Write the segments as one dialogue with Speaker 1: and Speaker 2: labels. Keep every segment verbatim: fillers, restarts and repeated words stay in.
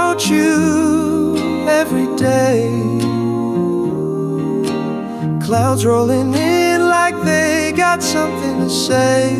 Speaker 1: about you every day. Clouds rolling in like they got something to say.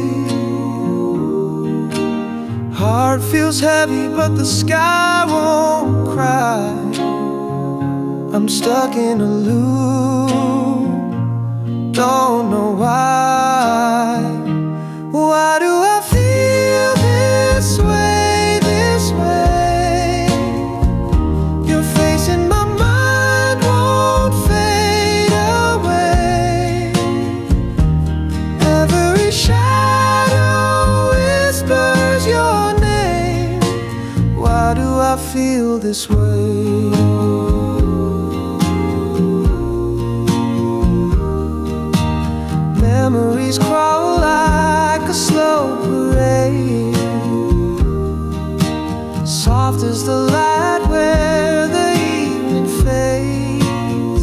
Speaker 1: Heart feels heavy but the sky won't cry. I'm stuck in a loop, don't know why. Why do I feel this way, this way? Your face in my mind won't fade away. Every shadow whispers your name. Why do I feel this way? Memories crawl like a slow parade, soft as the light where the evening fades.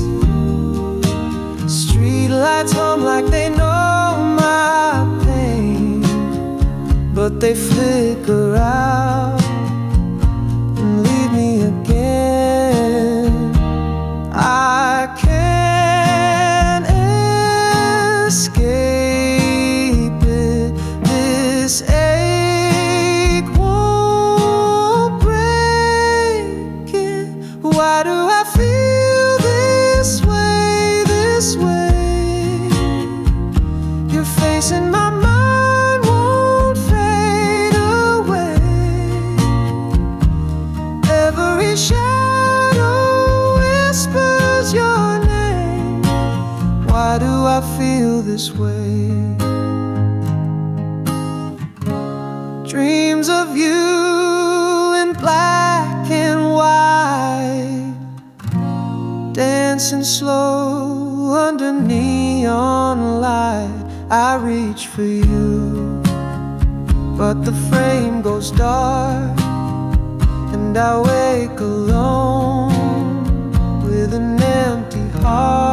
Speaker 1: Street lights hum like they know my pain, but they flicker out and leave me again. I can't escape it. This ache won't break it. Why do I feel this way, this way? Your face in my mind won't fade away. Every shadow whispers your name. Why do I feel this way? Dreams of you in black and white, dancing slow under neon light. I reach for you, but the frame goes dark, and I wake alone with an empty heart.